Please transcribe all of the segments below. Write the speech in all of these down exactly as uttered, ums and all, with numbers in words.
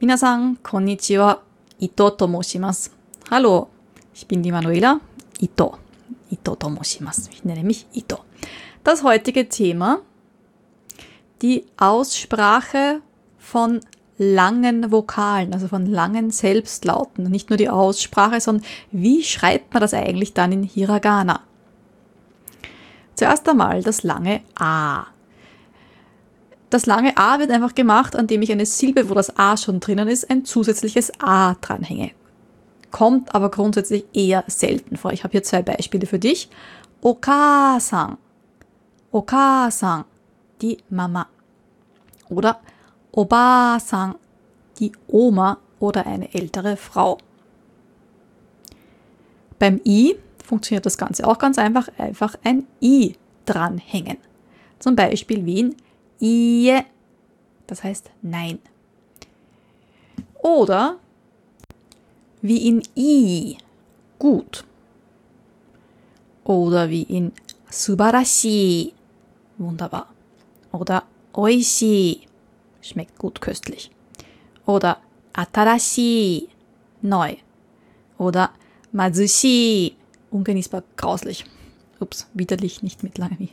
Minasan, konnichiwa, Ito to moshimasu. Hallo, ich bin die Manuela, Ito. Ito to moshimasu. Ich nenne mich Ito. Das heutige Thema, die Aussprache von langen Vokalen, also von langen Selbstlauten. Nicht nur die Aussprache, sondern wie schreibt man das eigentlich dann in Hiragana? Zuerst einmal das lange A. Das lange A wird einfach gemacht, indem ich eine Silbe, wo das A schon drinnen ist, ein zusätzliches A dranhänge. Kommt aber grundsätzlich eher selten vor. Ich habe hier zwei Beispiele für dich. Oka-san. Oka-san, die Mama. Oder Oba-san, die Oma oder eine ältere Frau. Beim I funktioniert das Ganze auch ganz einfach. Einfach ein I dranhängen. Zum Beispiel wie in Ie, das heißt Nein. Oder wie in I, gut. Oder wie in Subarashi, wunderbar. Oder Oishii, schmeckt gut, köstlich. Oder Atarashi, neu. Oder Mazushi, ungenießbar, grauslich. Ups, widerlich, nicht mit lange.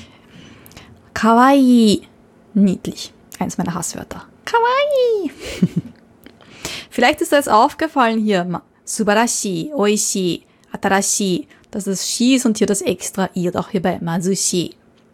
Kawaii, niedlich. Eins meiner Hasswörter. Kawaii. Vielleicht ist dir jetzt aufgefallen hier, Subarashi, Oishii, Atarashi, dass das Shi ist und hier das extra I, und auch hier bei Mazushi.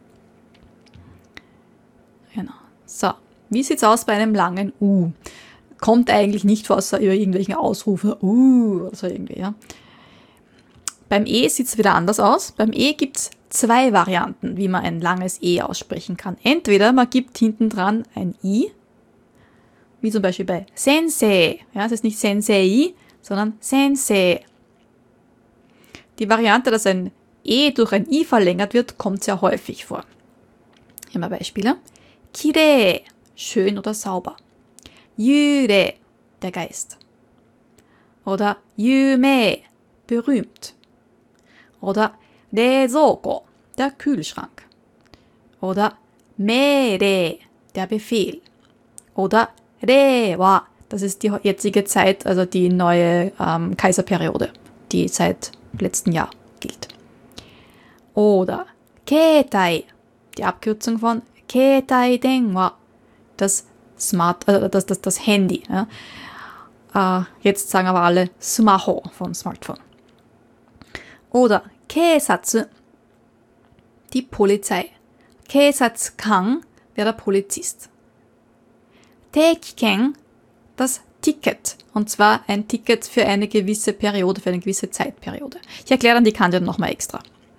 Genau. So, wie sieht es aus bei einem langen U? Kommt eigentlich nicht vor, außer über irgendwelchen Ausrufe, U oder so irgendwie, ja. Beim E sieht es wieder anders aus. Beim E gibt es zwei Varianten, wie man ein langes E aussprechen kann. Entweder man gibt hinten dran ein I, wie zum Beispiel bei Sensei. Ja, es ist nicht Sensei, sondern Sensei. Die Variante, dass ein E durch ein I verlängert wird, kommt sehr häufig vor. Hier mal Beispiele. Kirei, schön oder sauber. Yurei, der Geist. Oder Yume, berühmt. Oder Reizouko, der Kühlschrank. Oder Meirei, der Befehl. Oder Reiwa, das ist die jetzige Zeit, also die neue ähm, Kaiserperiode, die seit letztem Jahr gilt. Oder Keitai, die Abkürzung von Keitai Denwa, das Smart, äh, das, das, das Handy. Ja. Äh, jetzt sagen aber alle Smaho von Smartphone. Oder Keisatsu, die Polizei. Keisatsukan wäre der Polizist. Teikiken, das Ticket. Und zwar ein Ticket für eine gewisse Periode, für eine gewisse Zeitperiode. Ich erkläre dann die Kanten nochmal extra.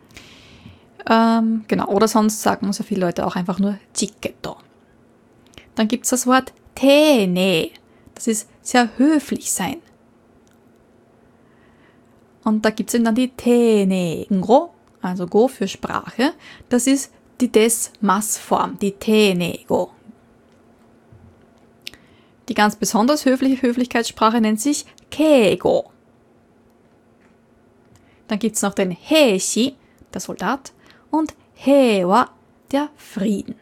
Ähm, genau, oder sonst sagen so viele Leute auch einfach nur Chiketo. Dann gibt es das Wort Teine. Das ist sehr höflich sein. Und da gibt es dann die Tenego, also Go für Sprache. Das ist die Des-Mas-Form, die Tenego. Die ganz besonders höfliche Höflichkeitssprache nennt sich Keigo. Dann gibt es noch den Heishi, der Soldat, und Heiwa, der Frieden.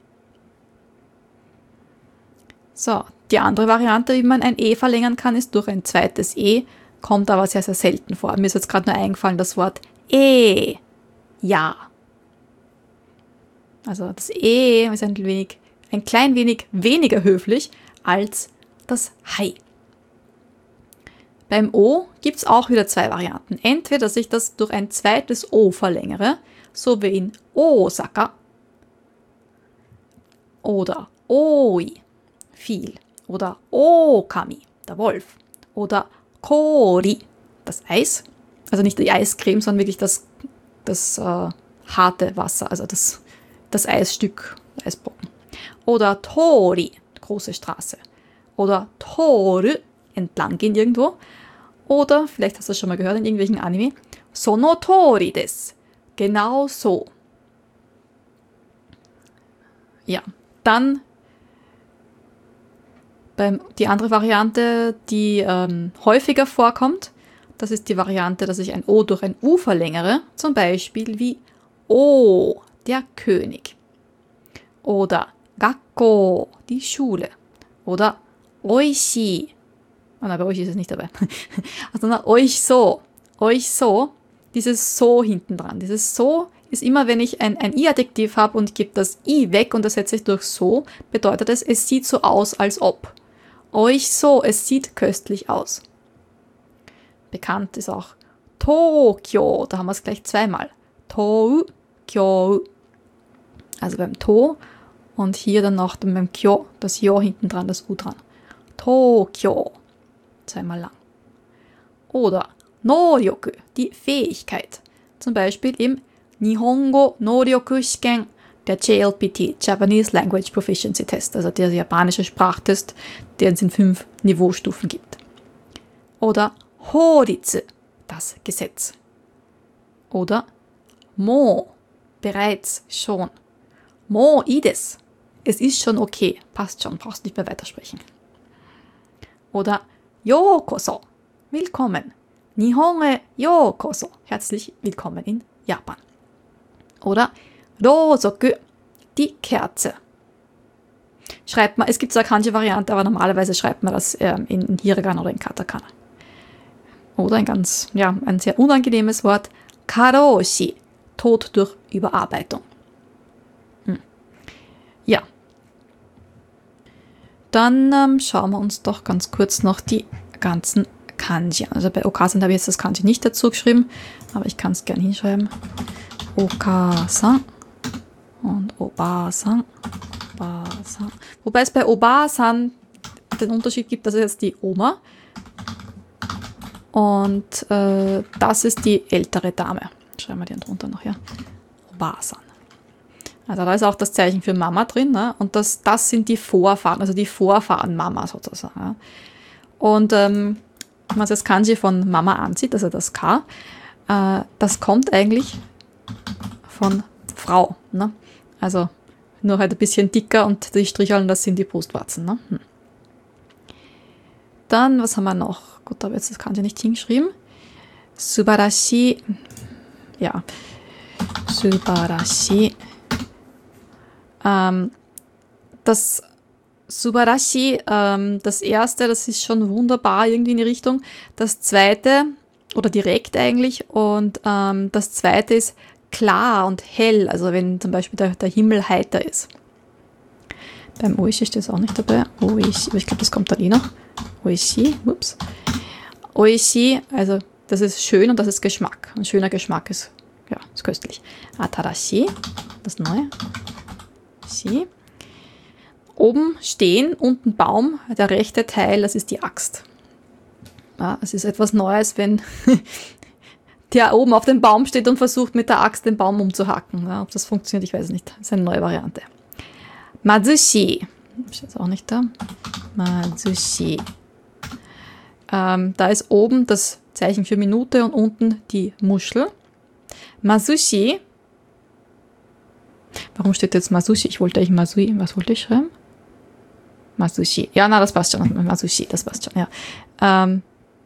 So, die andere Variante, wie man ein E verlängern kann, ist durch ein zweites E, kommt aber sehr, sehr selten vor. Mir ist jetzt gerade nur eingefallen das Wort E, ja. Also das E ist ein wenig, ein klein wenig weniger höflich als das Hai. Beim O gibt es auch wieder zwei Varianten. Entweder, dass ich das durch ein zweites O verlängere, so wie in Osaka, oder Oi, viel, oder Okami, der Wolf, oder Kori, das Eis, also nicht die Eiscreme, sondern wirklich das, das äh, harte Wasser, also das, das Eisstück, Eisbrocken, oder Tori, große Straße. Oder Toru, entlang gehen irgendwo. Oder, vielleicht hast du das schon mal gehört in irgendwelchen Anime, Sono Tori des. Genau so. Ja, dann beim, die andere Variante, die ähm, häufiger vorkommt, das ist die Variante, dass ich ein O durch ein U verlängere. Zum Beispiel wie O, der König. Oder Gakko, die Schule. Oder oishii. Oh nein, bei euch ist es nicht dabei. Also na, euch so. Euch so. Dieses so hinten dran. Dieses so ist immer, wenn ich ein, ein I-Adjektiv habe und gebe das I weg und ersetze ich durch so, bedeutet es, es sieht so aus, als ob. Euch so, es sieht köstlich aus. Bekannt ist auch Tokyo, da haben wir es gleich zweimal. Tokyo. Also beim To und hier dann noch beim Kyo, das Jo hinten dran, das U dran. Tokyo. Zweimal lang. Oder Noryoku, die Fähigkeit. Zum Beispiel im Nihongo Noryoku Shiken, der J L P T, Japanese Language Proficiency Test, also der japanische Sprachtest, den es in fünf Niveaustufen gibt. Oder Horitsu, das Gesetz. Oder Mo, bereits, schon. Mo ides, es ist schon okay, passt schon, brauchst nicht mehr weitersprechen. Oder Yokoso, willkommen. Nihon e yokoso, herzlich willkommen in Japan. Oder Rosoku, die Kerze. Schreibt man, es gibt zwar Kanji-Variante, aber normalerweise schreibt man das ähm, in Hiragana oder in Katakana. Oder ein ganz, ja, ein sehr unangenehmes Wort, Karoshi, Tod durch Überarbeitung. Hm. Ja. Dann ähm, schauen wir uns doch ganz kurz noch die ganzen Kanji an. Also bei Okasan habe ich jetzt das Kanji nicht dazu geschrieben, aber ich kann es gerne hinschreiben. Okasan und Oba-san. Oba-san. Wobei es bei Oba-san den Unterschied gibt, das ist jetzt die Oma. Und äh, das ist die ältere Dame. Schreiben wir die drunter noch, ja. Oba-san. Also da ist auch das Zeichen für Mama drin, ne? Und das, das sind die Vorfahren, also die Vorfahren-Mama sozusagen. Ja? Und ähm, wenn man das Kanji von Mama ansieht, also das K, äh, das kommt eigentlich von Frau. Ne? Also nur halt ein bisschen dicker und die Stricheln, das sind die Brustwarzen. Ne? Hm. Dann, was haben wir noch? Gut, da habe ich jetzt das Kanji nicht hingeschrieben. Subarashi. Ja. Subarashi. Ähm, das Subarashi, ähm, das erste, das ist schon wunderbar irgendwie in die Richtung. Das zweite, oder direkt eigentlich, und ähm, das zweite ist klar und hell, also wenn zum Beispiel der, der Himmel heiter ist. Beim Oishi steht es auch nicht dabei. Oishi, aber ich glaube, das kommt dann eh noch. Oishi, ups. Oishi, also das ist schön und das ist Geschmack. Ein schöner Geschmack ist, ja, ist köstlich. Atarashi, das Neue. Shi. Oben stehen, unten Baum, der rechte Teil, das ist die Axt. Ja, es ist etwas Neues, wenn der oben auf dem Baum steht und versucht mit der Axt den Baum umzuhacken. Ja, ob das funktioniert, ich weiß nicht. Das ist eine neue Variante. Mazushi. Ist jetzt auch nicht da. Mazushi. Ähm, da ist oben das Zeichen für Minute und unten die Muschel. Masushi. Warum steht jetzt Masushi? Ich wollte eigentlich Masui. Was wollte ich schreiben? Masushi. Ja, na, das passt schon. Masushi, das passt schon, ja. Ähm,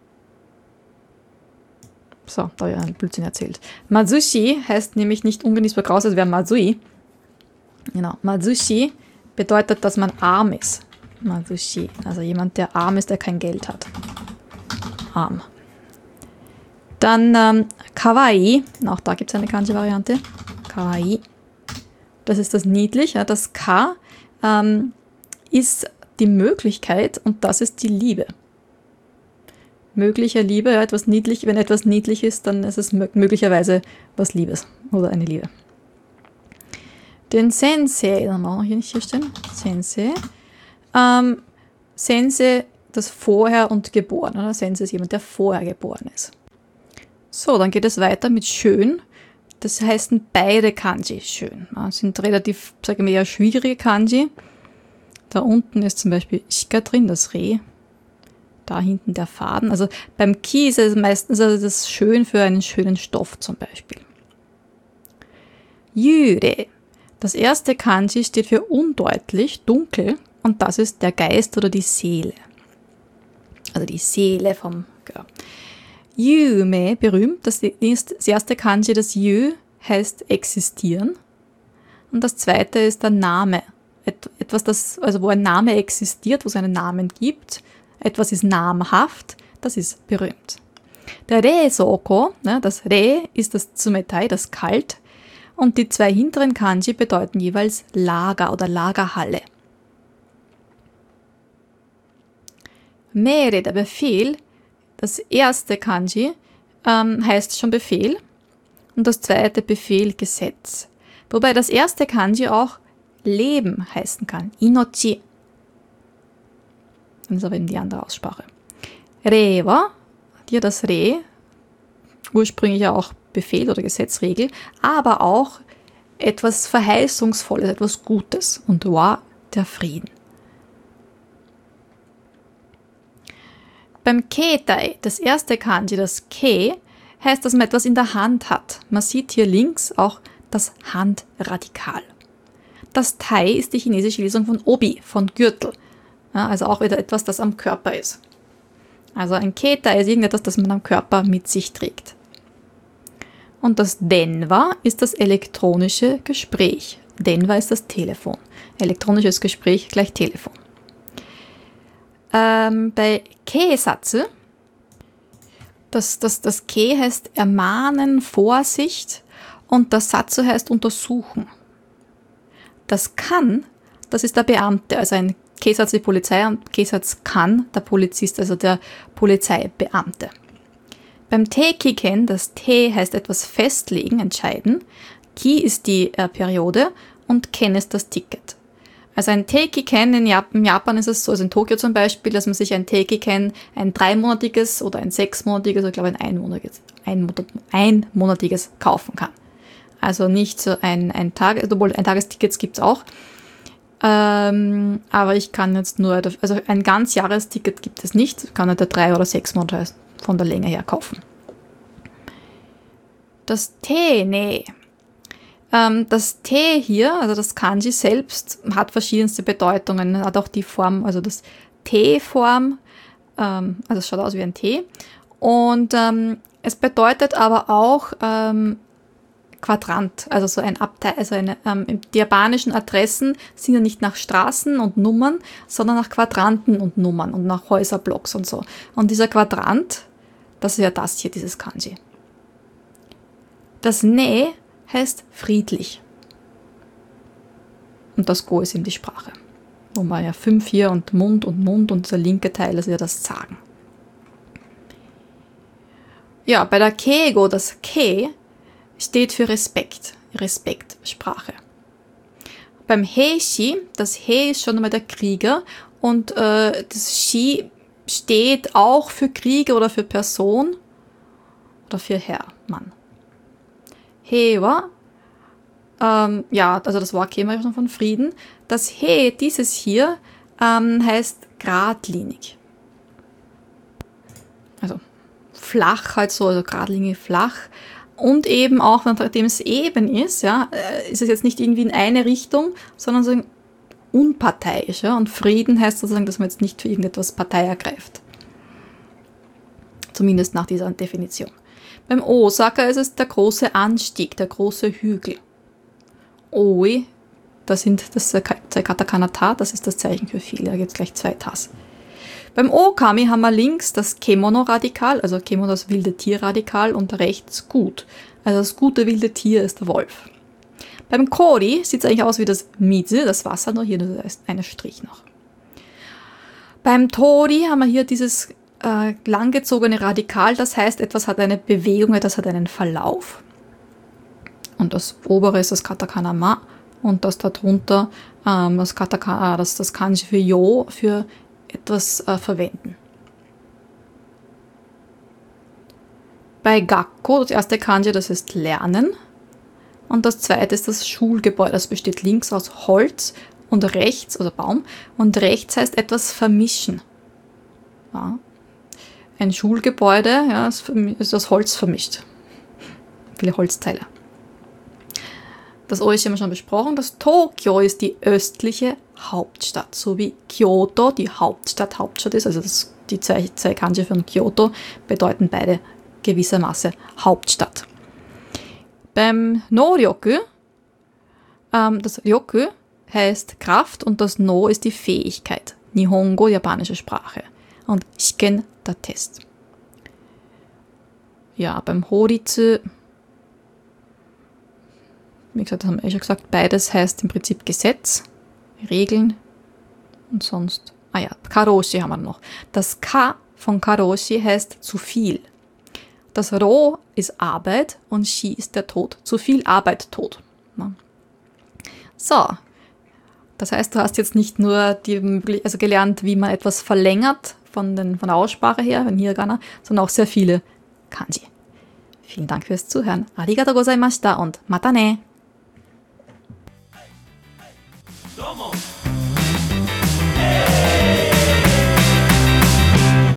so, da habe ich einen Blödsinn erzählt. Masushi heißt nämlich nicht ungenießbar graus, es wäre Masui. Genau. Masushi bedeutet, dass man arm ist. Masushi. Also jemand, der arm ist, der kein Geld hat. Arm. Dann ähm, Kawaii. Auch da gibt es eine Kanji-Variante. Kawaii. Das ist das niedlich. Ja, das K ähm, ist die Möglichkeit und das ist die Liebe. Mögliche Liebe, ja, etwas niedlich. Wenn etwas niedlich ist, dann ist es möglicherweise was Liebes oder eine Liebe. Den Sensei, dann haben wir auch noch hier nicht hier stehen. Sensei. Ähm, Sensei, das Vorher und Geboren. Oder? Sensei ist jemand, der vorher geboren ist. So, dann geht es weiter mit schön. Das heißen beide Kanji schön. Das sind relativ, sagen wir, eher schwierige Kanji. Da unten ist zum Beispiel Shika drin, das Reh. Da hinten der Faden. Also beim Ki ist es meistens also das schön für einen schönen Stoff zum Beispiel. Yure. Das erste Kanji steht für undeutlich, dunkel. Und das ist der Geist oder die Seele. Also die Seele vom Gehör. Yume, berühmt. Das erste Kanji, das Yu, heißt existieren. Und das zweite ist der Name. et, etwas, das, also wo ein Name existiert, wo es einen Namen gibt, etwas ist namhaft, das ist berühmt. Der Re-Soko, ne, das Re ist das Tsumetai, das Kalt, und die zwei hinteren Kanji bedeuten jeweils Lager oder Lagerhalle. Mere, der Befehl, das erste Kanji ähm, heißt schon Befehl und das zweite Befehl Gesetz. Wobei das erste Kanji auch Leben heißen kann, Inochi. Das ist aber eben die andere Aussprache. Rewa, hier das Re, ursprünglich ja auch Befehl oder Gesetzregel, aber auch etwas Verheißungsvolles, etwas Gutes. Und Wa, der Frieden. Beim Keitai, das erste Kanji, das Ke, heißt, dass man etwas in der Hand hat. Man sieht hier links auch das Handradikal. Das Tai ist die chinesische Lesung von Obi, von Gürtel. Ja, also auch wieder etwas, das am Körper ist. Also ein Keitai ist irgendetwas, das man am Körper mit sich trägt. Und das Denwa ist das elektronische Gespräch. Denwa ist das Telefon. Elektronisches Gespräch gleich Telefon. Ähm, bei Keisatsu, das, das, das Ke heißt ermahnen, Vorsicht und das Satsu heißt untersuchen. Das Kan, das ist der Beamte, also ein Keisatsu die Polizei und Keisatsu Kan, der Polizist, also der Polizeibeamte. Beim Te-Ki-Ken, das Te heißt etwas festlegen, entscheiden, Ki ist die äh, Periode und Ken ist das Ticket. Also ein Te-Ki-Ken in Japan, in Japan ist es so, also in Tokio zum Beispiel, dass man sich ein Te-Ki-Ken, ein dreimonatiges oder ein sechsmonatiges oder ich glaube ein einmonatiges, einmonat, einmonatiges kaufen kann. Also nicht so ein, ein Tag, obwohl ein Tagesticket gibt es auch. Ähm, aber ich kann jetzt nur, also ein Ganzjahresticket gibt es nicht, ich kann nicht der drei oder sechs Monate von der Länge her kaufen. Das Te, nee. Ähm, das Te hier, also das Kanji selbst, hat verschiedenste Bedeutungen. Hat auch die Form, also das T-Form, ähm, also es schaut aus wie ein T. Und ähm, es bedeutet aber auch ähm, Quadrant, also so ein Abteil, also eine, ähm, die japanischen Adressen sind ja nicht nach Straßen und Nummern, sondern nach Quadranten und Nummern und nach Häuserblocks und so. Und dieser Quadrant, das ist ja das hier, dieses Kanji. Das Ne heißt friedlich. Und das Go ist eben die Sprache. Wo man ja fünf hier und Mund und Mund und der linke Teil ist ja das Sagen. Ja, bei der Keigo, das Ke, steht für Respekt, Respektsprache. Beim Heishi, das Hei ist schon einmal der Krieger und äh, das Shi steht auch für Krieger oder für Person oder für Herr, Mann. Heiwa, ähm, ja, also das Wort käme ja schon von Frieden. Das He, dieses hier, ähm, heißt geradlinig. Also flach halt so, also geradlinig, flach. Und eben auch, nachdem es eben ist, ja, ist es jetzt nicht irgendwie in eine Richtung, sondern so unparteiisch. Ja? Und Frieden heißt sozusagen, dass man jetzt nicht für irgendetwas Partei ergreift. Zumindest nach dieser Definition. Beim Osaka ist es der große Anstieg, der große Hügel. Oi, das sind das zwei Katakana Ta, das ist das Zeichen für viele, da gibt es gleich zwei Tas. Beim Okami haben wir links das Kemono-Radikal, also Kemono das wilde Tier-Radikal und rechts Gut. Also das gute wilde Tier ist der Wolf. Beim Kori sieht es eigentlich aus wie das Mize, das Wasser, nur hier ist ein Strich noch. Beim Tori haben wir hier dieses äh, langgezogene Radikal, das heißt, etwas hat eine Bewegung, etwas hat einen Verlauf. Und das obere ist das Katakana Ma und das darunter ähm, das, Katakana, das, das Kanji für Yo, für etwas äh, verwenden. Bei Gakko, das erste Kanji, das ist Lernen. Und das zweite ist das Schulgebäude. Das besteht links aus Holz und rechts, also Baum, und rechts heißt etwas vermischen. Ja. Ein Schulgebäude, ja, ist aus Holz vermischt. Viele Holzteile. Das O ist immer schon besprochen. Das Tokio ist die östliche Hauptstadt, so wie Kyoto die Hauptstadt Hauptstadt ist. Also das, die zwei, zwei Kanji von Kyoto bedeuten beide gewissermaßen Hauptstadt. Beim No-Ryoku, ähm, das Ryoku heißt Kraft und das No ist die Fähigkeit. Nihongo, japanische Sprache. Und Shiken, der Test. Ja, beim Horitsu, wie gesagt, das haben wir eh schon gesagt, beides heißt im Prinzip Gesetz, Regeln und sonst. Ah ja, Karoshi haben wir noch. Das Ka von Karoshi heißt zu viel. Das Ro ist Arbeit und Shi ist der Tod. Zu viel Arbeit, Tod. So, das heißt, du hast jetzt nicht nur die, also gelernt, wie man etwas verlängert von, den, von der Aussprache her, von Hiragana, sondern auch sehr viele Kanji. Vielen Dank fürs Zuhören. Arigatou gozaimashita und mata ne!